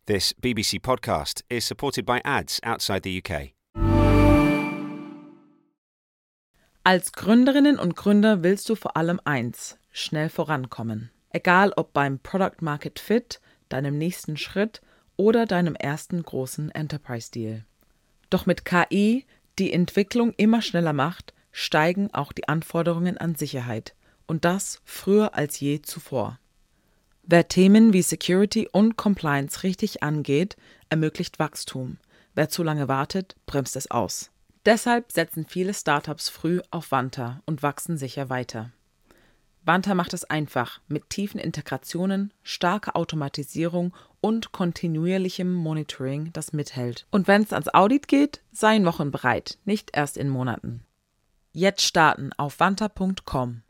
This BBC podcast is supported by ads outside the UK. Als Gründerinnen und Gründer willst du vor allem eins: schnell vorankommen. Egal ob beim Product Market Fit, deinem nächsten Schritt oder deinem ersten großen Enterprise-Deal. Doch mit KI, die Entwicklung immer schneller macht, steigen auch die Anforderungen an Sicherheit. Und das früher als je zuvor. Wer Themen wie Security und Compliance richtig angeht, ermöglicht Wachstum. Wer zu lange wartet, bremst es aus. Deshalb setzen viele Startups früh auf Vanta und wachsen sicher weiter. Vanta macht es einfach mit tiefen Integrationen, starker Automatisierung und kontinuierlichem Monitoring, das mithält. Und wenn es ans Audit geht, seien Wochen bereit, nicht erst in Monaten. Jetzt starten auf vanta.com.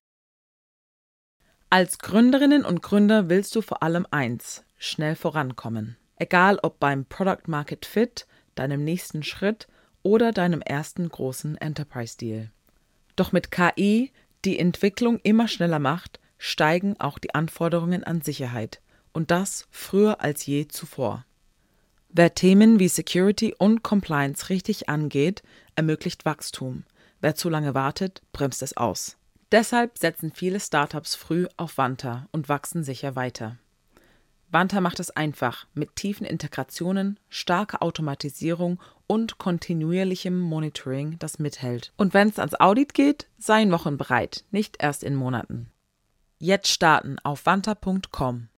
Als Gründerinnen und Gründer willst du vor allem eins: schnell vorankommen. Egal ob beim Product Market Fit, deinem nächsten Schritt oder deinem ersten großen Enterprise-Deal. Doch mit KI, die Entwicklung immer schneller macht, steigen auch die Anforderungen an Sicherheit. Und das früher als je zuvor. Wer Themen wie Security und Compliance richtig angeht, ermöglicht Wachstum. Wer zu lange wartet, bremst es aus. Deshalb setzen viele Startups früh auf Vanta und wachsen sicher weiter. Vanta macht es einfach mit tiefen Integrationen, starker Automatisierung und kontinuierlichem Monitoring, das mithält. Und wenn es ans Audit geht, seien Wochen bereit, nicht erst in Monaten. Jetzt starten auf vanta.com.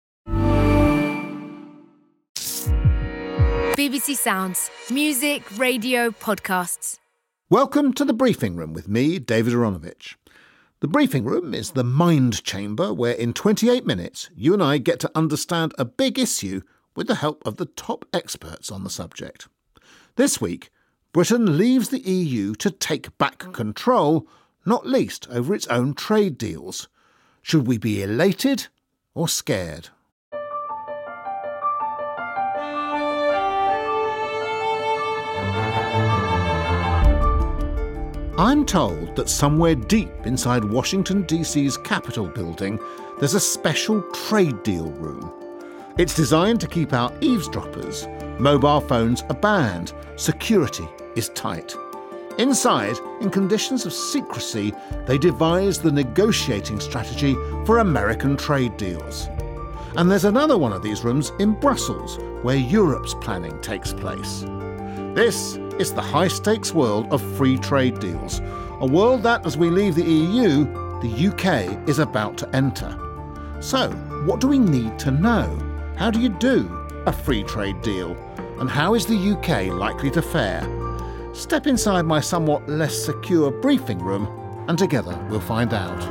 BBC Sounds. Music, radio, podcasts. Welcome to The Briefing Room with me, David Aronovich. The Briefing Room is the mind chamber where in 28 minutes you and I get to understand a big issue with the help of the top experts on the subject. This week, Britain leaves the EU to take back control, not least over its own trade deals. Should we be elated or scared? I'm told that somewhere deep inside Washington DC's Capitol building there's a special trade deal room. It's designed to keep out eavesdroppers. Mobile phones are banned. Security is tight. Inside, in conditions of secrecy, they devise the negotiating strategy for American trade deals. And there's another one of these rooms in Brussels, where Europe's planning takes place. This is the high-stakes world of free trade deals, a world that, as we leave the EU, the UK is about to enter. So, what do we need to know? How do you do a free trade deal? And how is the UK likely to fare? Step inside my somewhat less secure briefing room, and together we'll find out.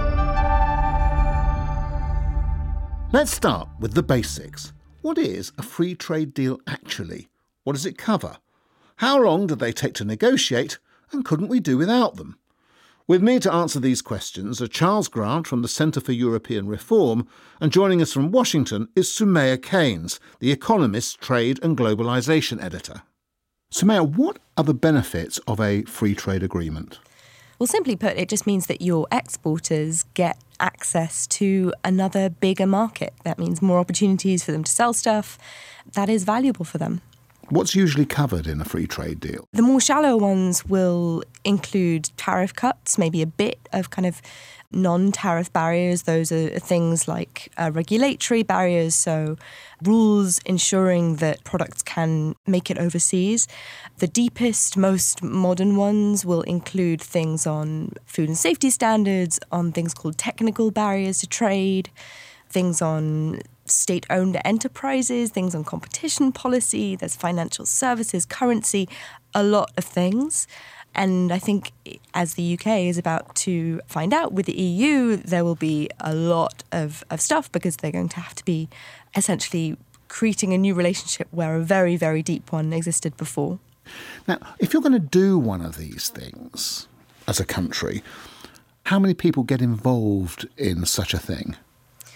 Let's start with the basics. What is a free trade deal actually? What does it cover? How long do they take to negotiate, and couldn't we do without them? With me to answer these questions are Charles Grant from the Centre for European Reform, and joining us from Washington is Soumaya Keynes, The Economist's Trade and Globalisation Editor. Soumaya, what are the benefits of a free trade agreement? Well, simply put, it just means that your exporters get access to another bigger market. That means more opportunities for them to sell stuff that is valuable for them. What's usually covered in a free trade deal? The more shallow ones will include tariff cuts, maybe a bit of kind of non-tariff barriers. Those are things like regulatory barriers, so rules ensuring that products can make it overseas. The deepest, most modern ones will include things on food and safety standards, on things called technical barriers to trade, things on state-owned enterprises, things on competition policy, there's financial services, currency, a lot of things. And I think as the UK is about to find out with the EU, there will be a lot of stuff because they're going to have to be essentially creating a new relationship where a very, very deep one existed before. Now, if you're going to do one of these things as a country, how many people get involved in such a thing?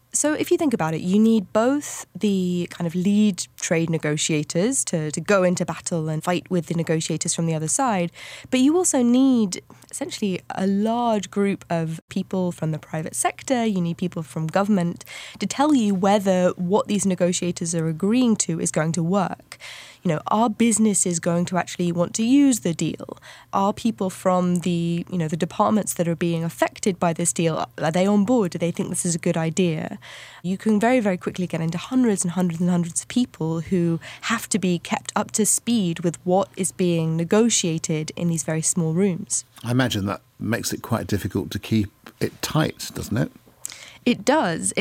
So if you think about it, you need both the kind of lead trade negotiators to go into battle and fight with the negotiators from the other side, but you also need essentially a large group of people from the private sector, you need people from government to tell you whether what these negotiators are agreeing to is going to work. You know, are businesses going to actually want to use the deal? Are people from the departments that are being affected by this deal, are they on board? Do they think this is a good idea? You can very, very quickly get into hundreds and hundreds and hundreds of people who have to be kept up to speed with what is being negotiated in these very small rooms. I imagine that makes it quite difficult to keep it tight, doesn't it? It does.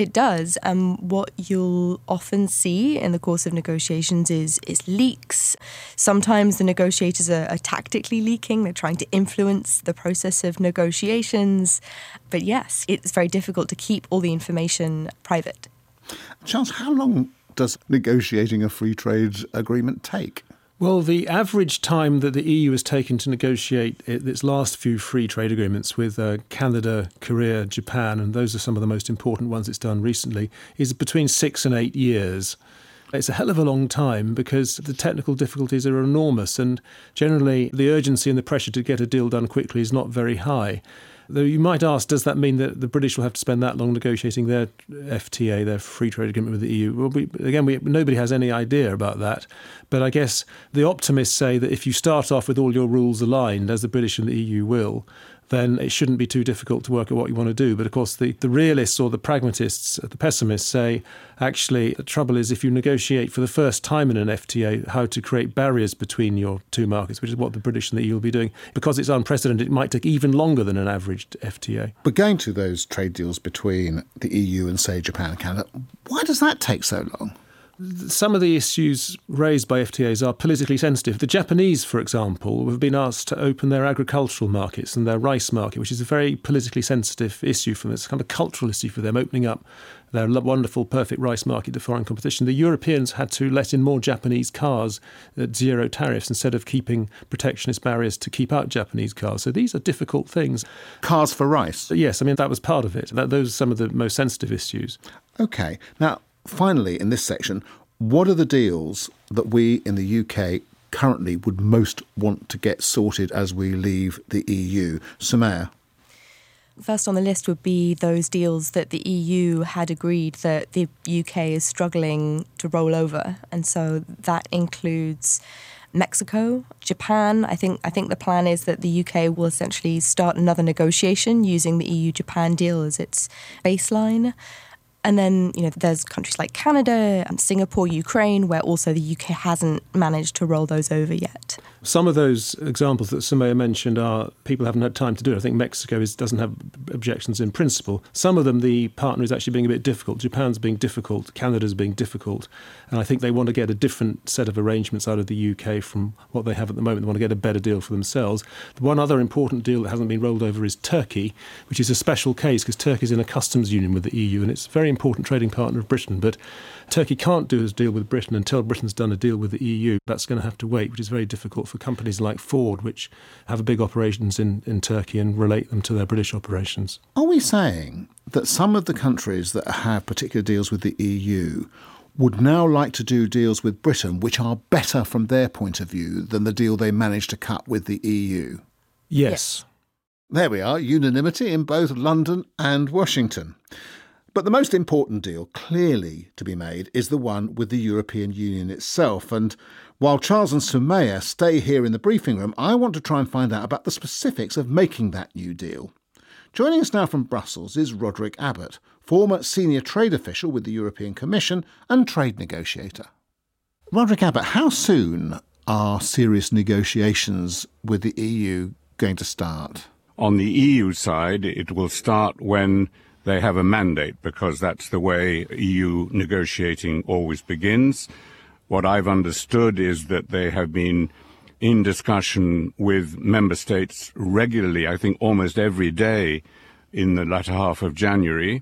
What you'll often see in the course of negotiations is leaks. Sometimes the negotiators are tactically leaking. They're trying to influence the process of negotiations. But yes, it's very difficult to keep all the information private. Charles, how long does negotiating a free trade agreement take? Well, the average time that the EU has taken to negotiate its last few free trade agreements with Canada, Korea, Japan, and those are some of the most important ones it's done recently, is between 6 and 8 years. It's a hell of a long time because the technical difficulties are enormous, and generally the urgency and the pressure to get a deal done quickly is not very high. Though you might ask, does that mean that the British will have to spend that long negotiating their FTA, their free trade agreement with the EU? Well, nobody has any idea about that. But I guess the optimists say that if you start off with all your rules aligned, as the British and the EU will, then it shouldn't be too difficult to work out what you want to do. But of course, the realists or the pragmatists, the pessimists say, actually, the trouble is if you negotiate for the first time in an FTA how to create barriers between your two markets, which is what the British and the EU will be doing, because it's unprecedented, it might take even longer than an average FTA. But going to those trade deals between the EU and, say, Japan and Canada, why does that take so long? Some of the issues raised by FTAs are politically sensitive. The Japanese, for example, have been asked to open their agricultural markets and their rice market, which is a very politically sensitive issue for them. It's a kind of cultural issue for them, opening up their wonderful, perfect rice market to foreign competition. The Europeans had to let in more Japanese cars at zero tariffs instead of keeping protectionist barriers to keep out Japanese cars. So these are difficult things. Cars for rice? Yes, I mean, that was part of it. Those are some of the most sensitive issues. OK. Now, finally, in this section, what are the deals that we in the UK currently would most want to get sorted as we leave the EU? Sumaya? First on the list would be those deals that the EU had agreed that the UK is struggling to roll over. And so that includes Mexico, Japan. I think the plan is that the UK will essentially start another negotiation using the EU-Japan deal as its baseline. And then, there's countries like Canada and Singapore, Ukraine, where also the UK hasn't managed to roll those over yet. Some of those examples that Sumaya mentioned are people haven't had time to do it. I think Mexico doesn't have objections in principle. Some of them, the partner is actually being a bit difficult. Japan's being difficult. Canada's being difficult. And I think they want to get a different set of arrangements out of the UK from what they have at the moment. They want to get a better deal for themselves. The one other important deal that hasn't been rolled over is Turkey, which is a special case because Turkey's in a customs union with the EU and it's a very important trading partner of Britain. But Turkey can't do a deal with Britain until Britain's done a deal with the EU. That's going to have to wait, which is very difficult for companies like Ford, which have big operations in Turkey and relate them to their British operations. Are we saying that some of the countries that have particular deals with the EU would now like to do deals with Britain which are better from their point of view than the deal they managed to cut with the EU? Yes. There we are, unanimity in both London and Washington. But the most important deal, clearly to be made, is the one with the European Union itself. And while Charles and Sumaya stay here in the briefing room, I want to try and find out about the specifics of making that new deal. Joining us now from Brussels is Roderick Abbott, former senior trade official with the European Commission and trade negotiator. Roderick Abbott, how soon are serious negotiations with the EU going to start? On the EU side, it will start when they have a mandate, because that's the way EU negotiating always begins. What I've understood is that they have been in discussion with member states regularly, I think almost every day in the latter half of January,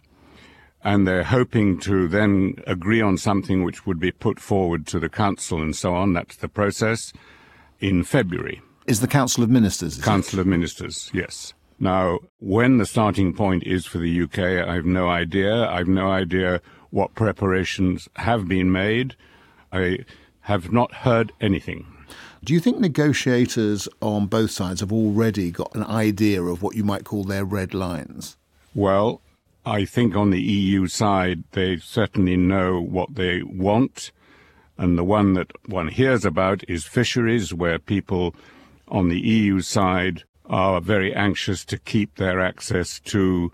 and they're hoping to then agree on something which would be put forward to the Council and so on. That's the process in February. Is the Council of Ministers? Council of Ministers, yes. Now, when the starting point is for the UK, I have no idea. I have no idea what preparations have been made. I have not heard anything. Do you think negotiators on both sides have already got an idea of what you might call their red lines? Well, I think on the EU side, they certainly know what they want. And the one that one hears about is fisheries, where people on the EU side are very anxious to keep their access to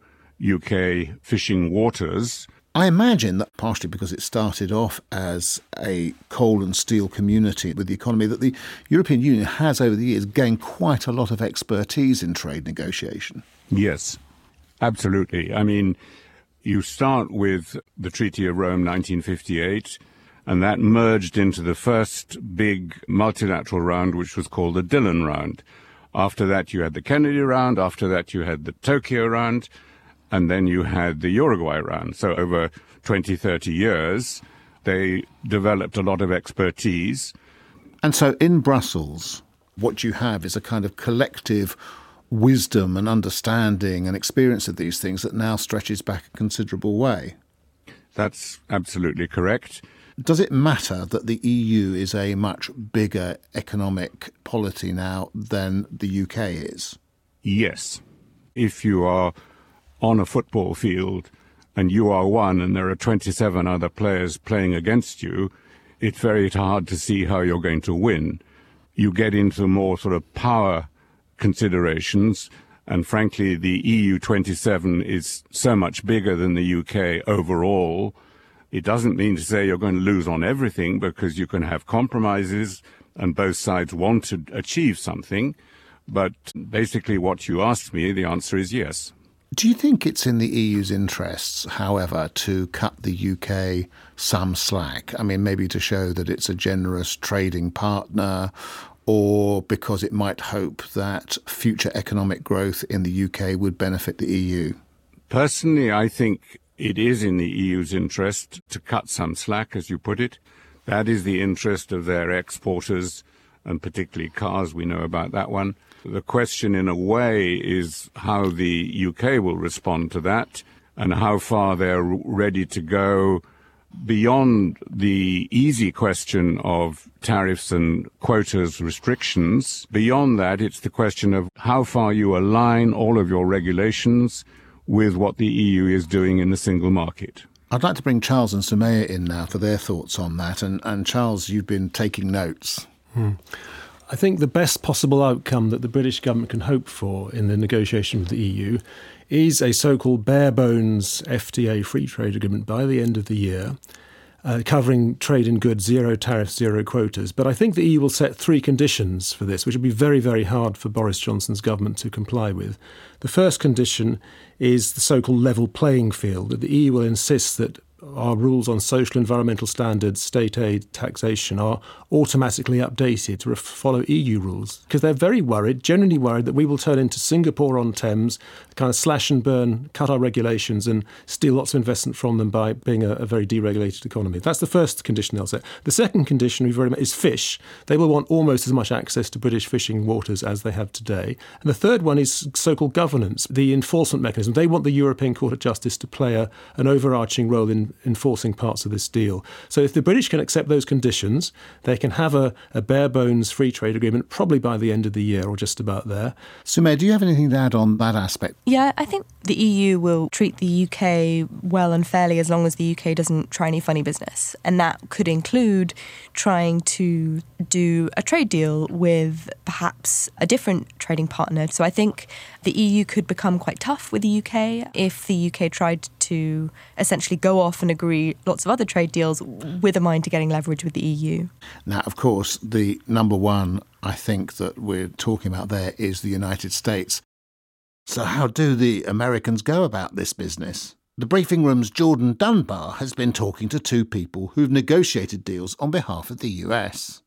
UK fishing waters. I imagine that partially because it started off as a coal and steel community with the economy, that the European Union has over the years gained quite a lot of expertise in trade negotiation. Yes, absolutely. I mean, you start with the Treaty of Rome 1958, and that merged into the first big multilateral round, which was called the Dillon Round. After that, you had the Kennedy Round. After that, you had the Tokyo Round. And then you had the Uruguay round. So over 20, 30 years, they developed a lot of expertise. And so in Brussels, what you have is a kind of collective wisdom and understanding and experience of these things that now stretches back a considerable way. That's absolutely correct. Does it matter that the EU is a much bigger economic polity now than the UK is? Yes. If you are on a football field and you are one and there are 27 other players playing against you, it's very hard to see how you're going to win. You get into more sort of power considerations, and frankly, the EU 27 is so much bigger than the UK overall. It doesn't mean to say you're going to lose on everything, because you can have compromises and both sides want to achieve something. But basically what you asked me, the answer is yes. Do you think it's in the EU's interests, however, to cut the UK some slack? I mean, maybe to show that it's a generous trading partner, or because it might hope that future economic growth in the UK would benefit the EU? Personally, I think it is in the EU's interest to cut some slack, as you put it. That is the interest of their exporters, and particularly cars. We know about that one. The question, in a way, is how the UK will respond to that and how far they're ready to go beyond the easy question of tariffs and quotas restrictions. Beyond that, it's the question of how far you align all of your regulations with what the EU is doing in the single market. I'd like to bring Charles and Soumaya in now for their thoughts on that. And Charles, you've been taking notes. I think the best possible outcome that the British government can hope for in the negotiation with the EU is a so-called bare-bones FTA free trade agreement by the end of the year, covering trade in goods, zero tariffs, zero quotas. But I think the EU will set three conditions for this, which will be very, very hard for Boris Johnson's government to comply with. The first condition is the so-called level playing field, that the EU will insist that our rules on social environmental standards, state aid, taxation are automatically updated to follow EU rules, because they're very worried, genuinely worried, that we will turn into Singapore-on-Thames, kind of slash and burn, cut our regulations and steal lots of investment from them by being a very deregulated economy. That's the first condition they'll set. The second condition is fish. They will want almost as much access to British fishing waters as they have today. And the third one is so-called governance, the enforcement mechanism. They want the European Court of Justice to play an overarching role in enforcing parts of this deal. So if the British can accept those conditions, they can have a bare-bones free trade agreement probably by the end of the year or just about there. Soumaya, do you have anything to add on that aspect? Yeah, I think the EU will treat the UK well and fairly as long as the UK doesn't try any funny business. And that could include trying to do a trade deal with perhaps a different trading partner. So I think the EU could become quite tough with the UK if the UK tried to essentially go off and agree lots of other trade deals with a mind to getting leverage with the EU. Now, of course, the number one, I think, that we're talking about there is the United States. So how do the Americans go about this business? The Briefing Room's Jordan Dunbar has been talking to two people who've negotiated deals on behalf of the US.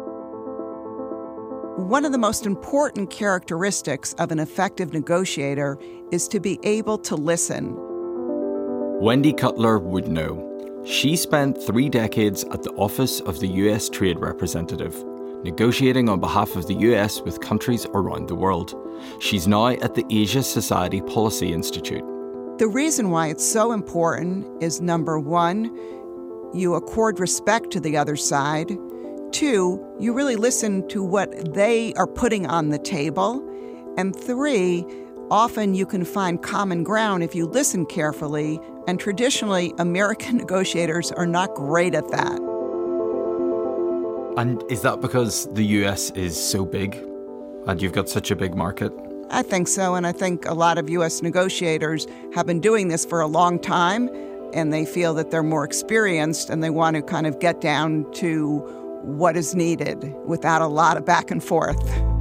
One of the most important characteristics of an effective negotiator is to be able to listen. Wendy Cutler would know. She spent 3 decades at the Office of the US Trade Representative. negotiating on behalf of the US with countries around the world. She's now at the Asia Society Policy Institute. The reason why it's so important is, number one, you accord respect to the other side. Two, you really listen to what they are putting on the table. And three, often you can find common ground if you listen carefully, and traditionally, American negotiators are not great at that. And is that because the US is so big and you've got such a big market? I think so, and I think a lot of U.S. negotiators have been doing this for a long time, and they feel that they're more experienced, and they want to kind of get down to what is needed without a lot of back and forth.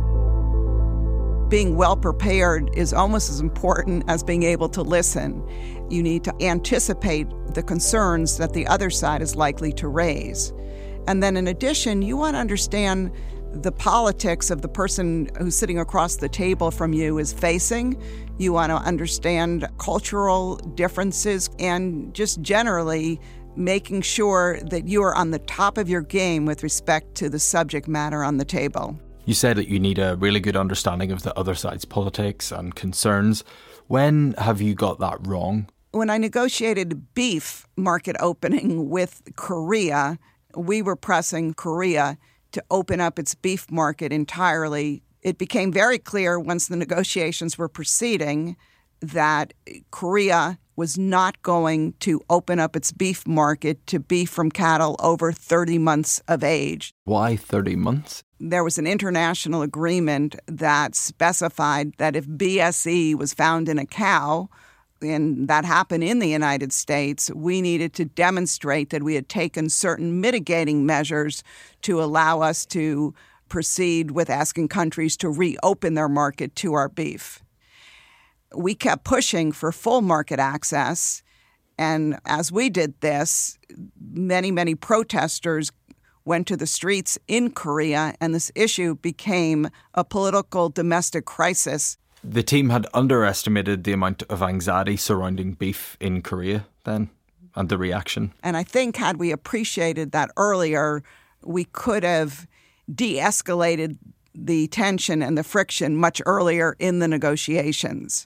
Being well prepared is almost as important as being able to listen. You need to anticipate the concerns that the other side is likely to raise. And then in addition, you want to understand the politics of the person who's sitting across the table from you is facing. You want to understand cultural differences and just generally making sure that you are on the top of your game with respect to the subject matter on the table. You said that you need a really good understanding of the other side's politics and concerns. When have you got that wrong? When I negotiated beef market opening with Korea, we were pressing Korea to open up its beef market entirely. It became very clear once the negotiations were proceeding that Korea was not going to open up its beef market to beef from cattle over 30 months of age. Why 30 months? There was an international agreement that specified that if BSE was found in a cow, and that happened in the United States, we needed to demonstrate that we had taken certain mitigating measures to allow us to proceed with asking countries to reopen their market to our beef. We kept pushing for full market access, and as we did this, many protesters went to the streets in Korea, and this issue became a political domestic crisis. The team had underestimated the amount of anxiety surrounding beef in Korea then, and the reaction. And I think had we appreciated that earlier, we could have de-escalated the tension and the friction much earlier in the negotiations.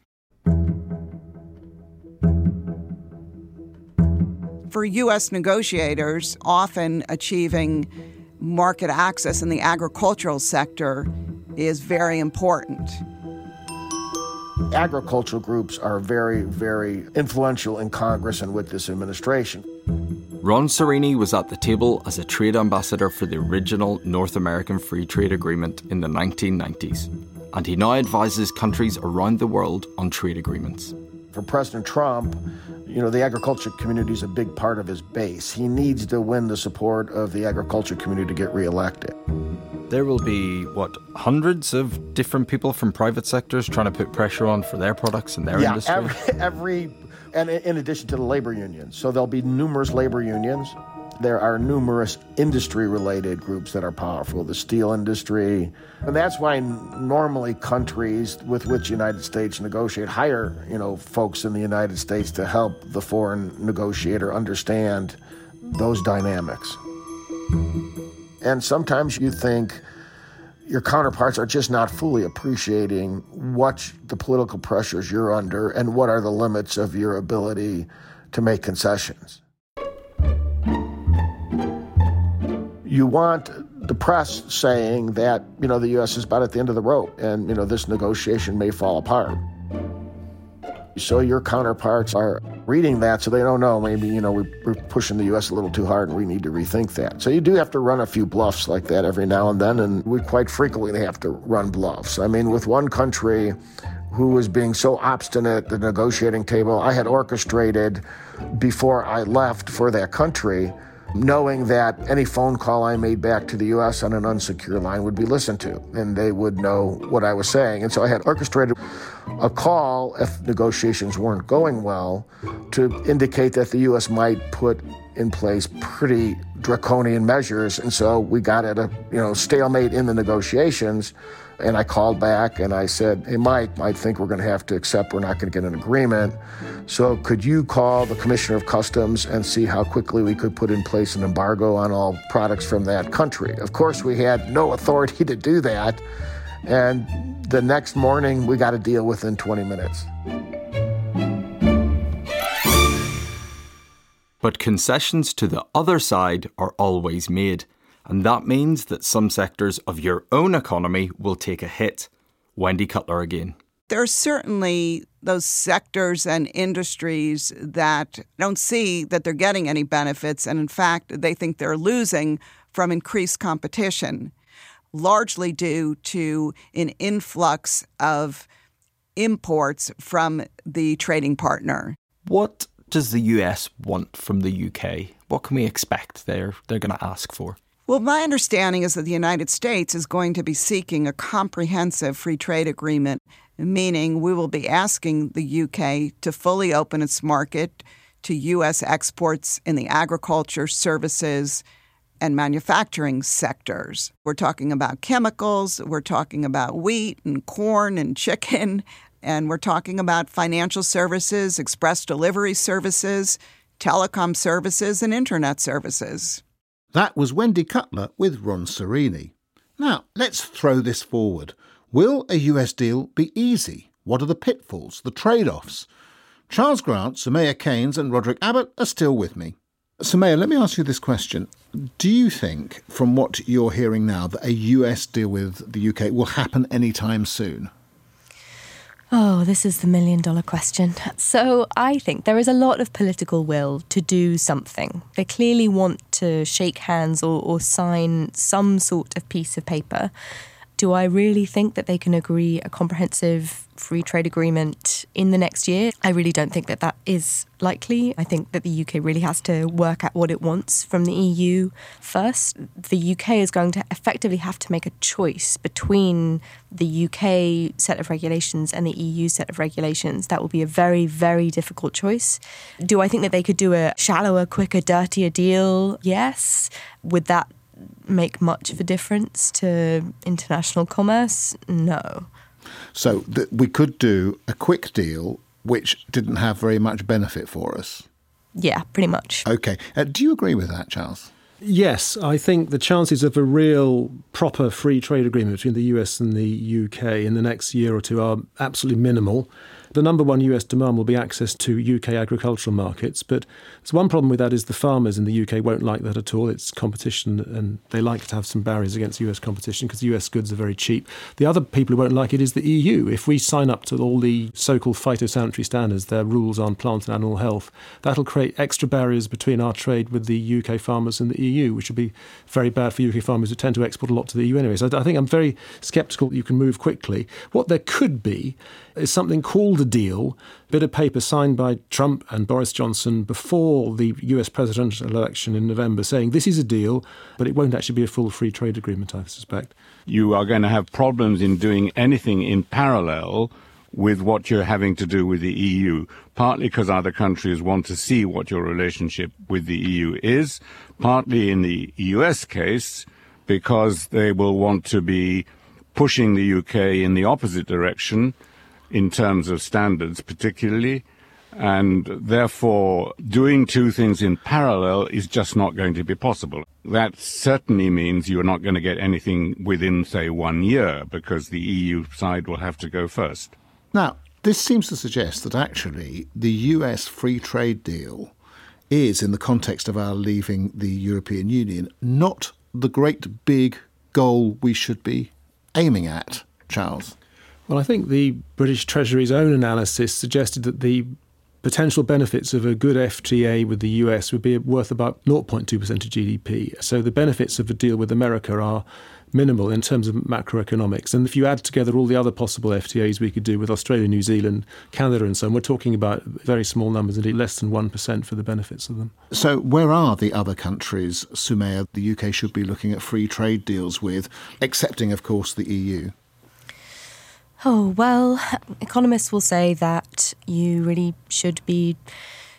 For U.S. negotiators, often achieving market access in the agricultural sector is very important. Agricultural groups are very, very influential in Congress and with this administration. Ron Sereni was at the table as a trade ambassador for the original North American Free Trade Agreement in the 1990s, and he now advises countries around the world on trade agreements. For President Trump, the agriculture community is a big part of his base. He needs to win the support of the agriculture community to get reelected. There will be, hundreds of different people from private sectors trying to put pressure on for their products and their industry? And in addition to the labor unions. So there'll be numerous labor unions. There are numerous industry-related groups that are powerful, the steel industry. And that's why normally countries with which the United States negotiate hire, folks in the United States to help the foreign negotiator understand those dynamics. And sometimes you think your counterparts are just not fully appreciating what the political pressures you're under and what are the limits of your ability to make concessions. You want the press saying that, the U.S. is about at the end of the rope and, this negotiation may fall apart. So your counterparts are reading that so they don't know, maybe, we're pushing the U.S. a little too hard and we need to rethink that. So you do have to run a few bluffs like that every now and then, and we quite frequently have to run bluffs. I mean, with one country who was being so obstinate at the negotiating table, I had orchestrated before I left for that country, knowing that any phone call I made back to the U.S. on an unsecure line would be listened to, and they would know what I was saying. And so I had orchestrated a call, if negotiations weren't going well, to indicate that the U.S. might put in place pretty draconian measures. And so we got at a stalemate in the negotiations. And I called back and I said, hey, Mike, I think we're going to have to accept we're not going to get an agreement. So could you call the Commissioner of Customs and see how quickly we could put in place an embargo on all products from that country? Of course, we had no authority to do that. And the next morning, we got a deal within 20 minutes. But concessions to the other side are always made. And that means that some sectors of your own economy will take a hit. Wendy Cutler again. There are certainly those sectors and industries that don't see that they're getting any benefits. And in fact, they think they're losing from increased competition, largely due to an influx of imports from the trading partner. What does the US want from the UK? What can we expect they're going to ask for? Well, my understanding is that the United States is going to be seeking a comprehensive free trade agreement, meaning we will be asking the UK to fully open its market to U.S. exports in the agriculture, services, and manufacturing sectors. We're talking about chemicals, we're talking about wheat and corn and chicken, and we're talking about financial services, express delivery services, telecom services, and internet services. That was Wendy Cutler with Ron Serini. Now, let's throw this forward. Will a US deal be easy? What are the pitfalls, the trade-offs? Charles Grant, Soumaya Keynes and Roderick Abbott are still with me. Soumaya, let me ask you this question. Do you think, from what you're hearing now, that a US deal with the UK will happen anytime soon? Oh, this is the million-dollar question. So I think there is a lot of political will to do something. They clearly want to shake hands or sign some sort of piece of paper. Do I really think that they can agree a comprehensive free trade agreement in the next year? I really don't think that that is likely. I think that the UK really has to work out what it wants from the EU first. The UK is going to effectively have to make a choice between the UK set of regulations and the EU set of regulations. That will be a very, very difficult choice. Do I think that they could do a shallower, quicker, dirtier deal? Yes. Would that make much of a difference to international commerce? No. So we could do a quick deal which didn't have very much benefit for us? Yeah, pretty much. OK. Do you agree with that, Charles? Yes, I think the chances of a real proper free trade agreement between the US and the UK in the next year or two are absolutely minimal. The number one US demand will be access to UK agricultural markets, but there's one problem with that is the farmers in the UK won't like that at all. It's competition and they like to have some barriers against US competition because US goods are very cheap. The other people who won't like it is the EU. If we sign up to all the so-called phytosanitary standards, their rules on plant and animal health, that'll create extra barriers between our trade with the UK farmers and the EU, which will be very bad for UK farmers who tend to export a lot to the EU anyway. So I think I'm very sceptical that you can move quickly. What there could be is something called a deal, a bit of paper signed by Trump and Boris Johnson before the US presidential election in November saying this is a deal, but it won't actually be a full free trade agreement, I suspect. You are going to have problems in doing anything in parallel with what you're having to do with the EU, partly because other countries want to see what your relationship with the EU is, partly in the US case because they will want to be pushing the UK in the opposite direction in terms of standards particularly, and therefore doing two things in parallel is just not going to be possible. That certainly means you're not going to get anything within, say, 1 year, because the EU side will have to go first. Now, this seems to suggest that actually the US free trade deal is, in the context of our leaving the European Union, not the great big goal we should be aiming at, Charles. Well, I think the British Treasury's own analysis suggested that the potential benefits of a good FTA with the US would be worth about 0.2% of GDP. So the benefits of a deal with America are minimal in terms of macroeconomics. And if you add together all the other possible FTAs we could do with Australia, New Zealand, Canada and so on, we're talking about very small numbers, indeed less than 1% for the benefits of them. So where are the other countries, Soumaya, the UK should be looking at free trade deals with, excepting, of course, the EU? Oh, well, economists will say that you really should be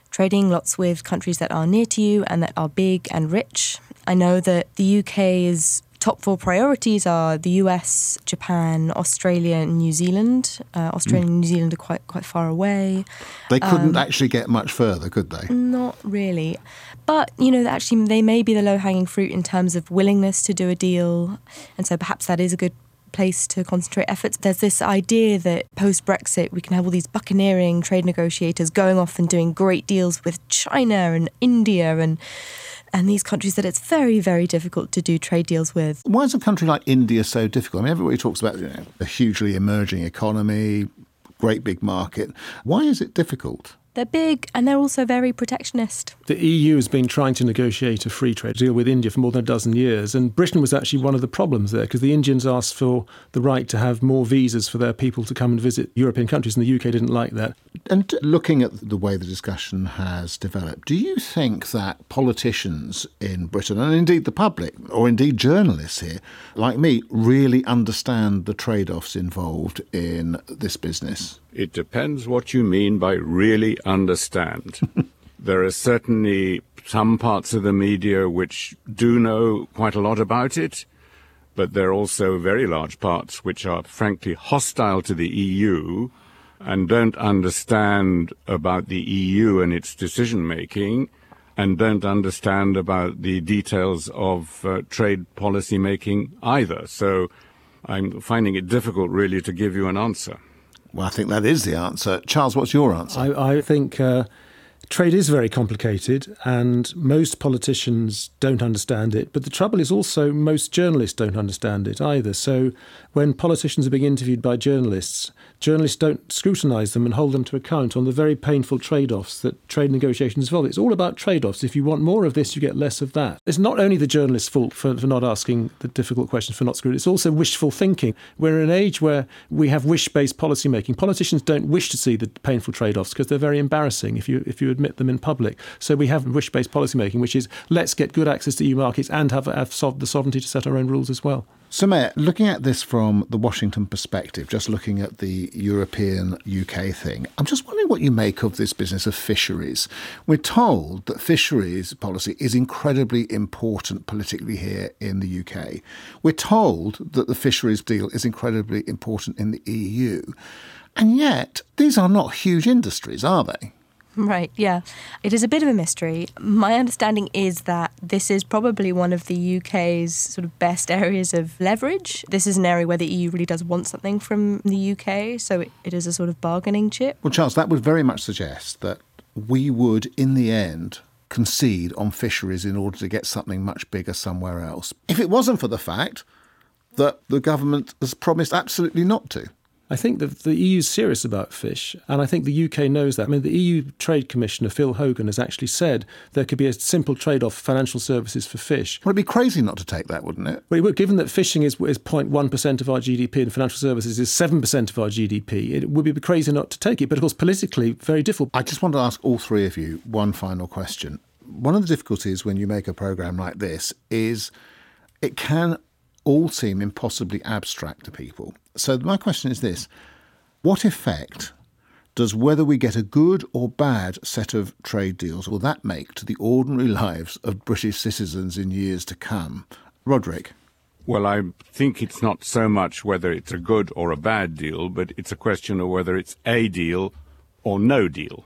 trading lots with countries that are near to you and that are big and rich. I know that the UK's top 4 priorities are the US, Japan, Australia and New Zealand. Australia and New Zealand are quite far away. They couldn't actually get much further, could they? Not really. But, actually they may be the low-hanging fruit in terms of willingness to do a deal. And so perhaps that is a good place to concentrate efforts. There's this idea that post-Brexit we can have all these buccaneering trade negotiators going off and doing great deals with China and India and these countries that it's very, very difficult to do trade deals with. Why is a country like India so difficult? I mean, everybody talks about a hugely emerging economy, great big market. Why is it difficult? They're big and they're also very protectionist. The EU has been trying to negotiate a free trade deal with India for more than a dozen years, and Britain was actually one of the problems there because the Indians asked for the right to have more visas for their people to come and visit European countries, and the UK didn't like that. And looking at the way the discussion has developed, do you think that politicians in Britain, and indeed the public, or indeed journalists here, like me, really understand the trade-offs involved in this business? It depends what you mean by really understand. There are certainly some parts of the media which do know quite a lot about it, but there are also very large parts which are frankly hostile to the EU and don't understand about the EU and its decision-making and don't understand about the details of trade policy making either. So I'm finding it difficult really to give you an answer. Well, I think that is the answer. Charles, what's your answer? I think trade is very complicated and most politicians don't understand it. But the trouble is also most journalists don't understand it either. So when politicians are being interviewed by journalists don't scrutinise them and hold them to account on the very painful trade-offs that trade negotiations involve. It's all about trade-offs. If you want more of this, you get less of that. It's not only the journalist's fault for not asking the difficult questions, for not scrutinising. It's also wishful thinking. We're in an age where we have wish-based policy making. Politicians don't wish to see the painful trade-offs because they're very embarrassing if you admit them in public. So we have wish-based policy making, which is let's get good access to EU markets and have the sovereignty to set our own rules as well. So, Mayor, looking at this from the Washington perspective, just looking at the European-UK thing, I'm just wondering what you make of this business of fisheries. We're told that fisheries policy is incredibly important politically here in the UK. We're told that the fisheries deal is incredibly important in the EU. And yet, these are not huge industries, are they? Right, yeah. It is a bit of a mystery. My understanding is that this is probably one of the UK's sort of best areas of leverage. This is an area where the EU really does want something from the UK, so it is a sort of bargaining chip. Well, Charles, that would very much suggest that we would, in the end, concede on fisheries in order to get something much bigger somewhere else. If it wasn't for the fact that the government has promised absolutely not to. I think that the EU is serious about fish, and I think the UK knows that. I mean, the EU Trade Commissioner, Phil Hogan, has actually said there could be a simple trade-off financial services for fish. Well, it'd be crazy not to take that, wouldn't it? Well, it would, given that fishing is 0.1% of our GDP and financial services is 7% of our GDP. It would be crazy not to take it, but of course, politically, very difficult. I just want to ask all three of you one final question. One of the difficulties when you make a programme like this is it can all seem impossibly abstract to people. So my question is this: what effect does whether we get a good or bad set of trade deals will that make to the ordinary lives of British citizens in years to come? Roderick? Well, I think it's not so much whether it's a good or a bad deal, but it's a question of whether it's a deal or no deal.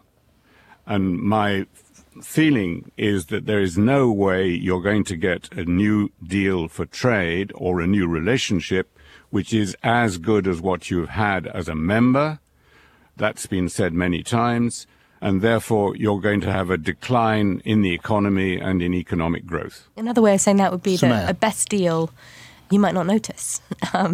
And my feeling is that there is no way you're going to get a new deal for trade or a new relationship which is as good as what you've had as a member. That's been said many times, and therefore you're going to have a decline in the economy and in economic growth. Another way of saying that would be that a best deal you might not notice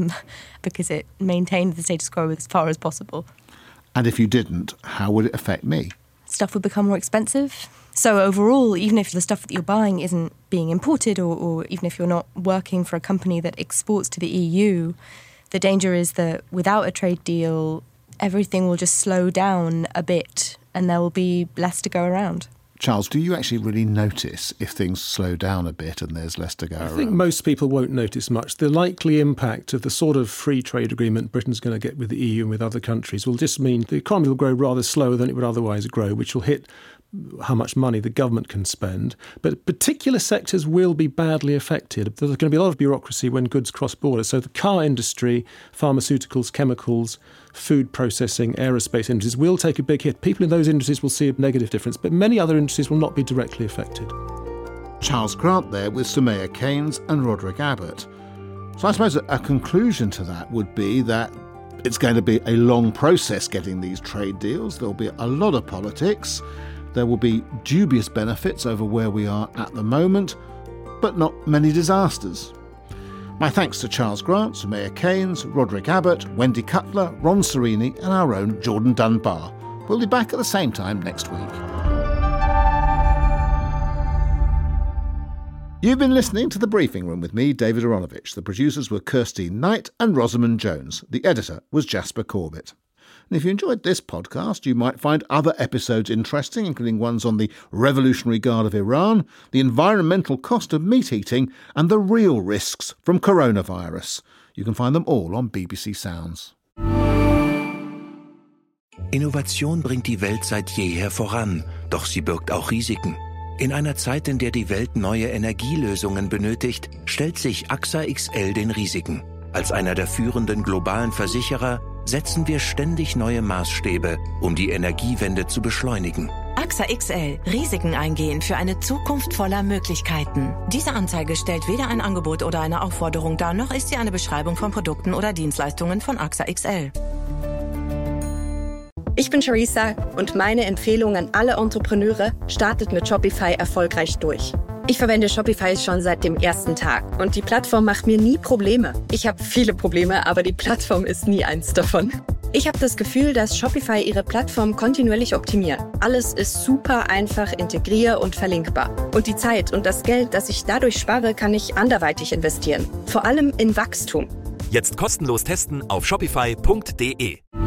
because it maintained the status quo as far as possible. And if you didn't, how would it affect me? Stuff would become more expensive. So overall, even if the stuff that you're buying isn't being imported or even if you're not working for a company that exports to the EU, the danger is that without a trade deal, everything will just slow down a bit and there will be less to go around. Charles, do you actually really notice if things slow down a bit and there's less to go around? I think most people won't notice much. The likely impact of the sort of free trade agreement Britain's going to get with the EU and with other countries will just mean the economy will grow rather slower than it would otherwise grow, which will hit how much money the government can spend. But particular sectors will be badly affected. There's going to be a lot of bureaucracy when goods cross borders. So the car industry, pharmaceuticals, chemicals, food processing, aerospace industries will take a big hit. People in those industries will see a negative difference, but many other industries will not be directly affected. Charles Grant there with Soumaya Keynes and Roderick Abbott. So I suppose a conclusion to that would be that it's going to be a long process getting these trade deals. There'll be a lot of politics. There will be dubious benefits over where we are at the moment, but not many disasters. My thanks to Charles Grant, Soumaya Keynes, Roderick Abbott, Wendy Cutler, Ron Serini and our own Jordan Dunbar. We'll be back at the same time next week. You've been listening to The Briefing Room with me, David Aronovich. The producers were Kirsty Knight and Rosamund Jones. The editor was Jasper Corbett. And if you enjoyed this podcast, you might find other episodes interesting, including ones on the Revolutionary Guard of Iran, the environmental cost of meat eating, and the real risks from coronavirus. You can find them all on BBC Sounds. Innovation bringt die Welt seit jeher voran, doch sie birgt auch Risiken. In einer Zeit, in der die Welt neue Energielösungen benötigt, stellt sich AXA XL den Risiken. Als einer der führenden globalen Versicherer setzen wir ständig neue Maßstäbe, um die Energiewende zu beschleunigen. AXA XL. Risiken eingehen für eine Zukunft voller Möglichkeiten. Diese Anzeige stellt weder ein Angebot oder eine Aufforderung dar, noch ist sie eine Beschreibung von Produkten oder Dienstleistungen von AXA XL. Ich bin Charissa und meine Empfehlung an alle Entrepreneure: startet mit Shopify erfolgreich durch. Ich verwende Shopify schon seit dem ersten Tag und die Plattform macht mir nie Probleme. Ich habe viele Probleme, aber die Plattform ist nie eins davon. Ich habe das Gefühl, dass Shopify ihre Plattform kontinuierlich optimiert. Alles ist super einfach, integrier- und verlinkbar. Und die Zeit und das Geld, das ich dadurch spare, kann ich anderweitig investieren. Vor allem in Wachstum. Jetzt kostenlos testen auf shopify.de.